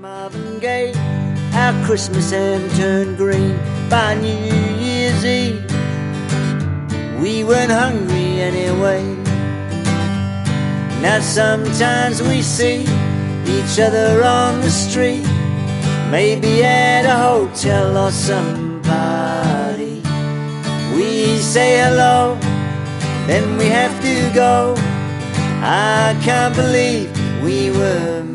Marvin Gaye, our Christmas ham turned green by New Year's Eve. We weren't hungry anyway. Now sometimes we see each other on the street, maybe at a hotel or some party. We say hello, then we have to go. I can't believe we were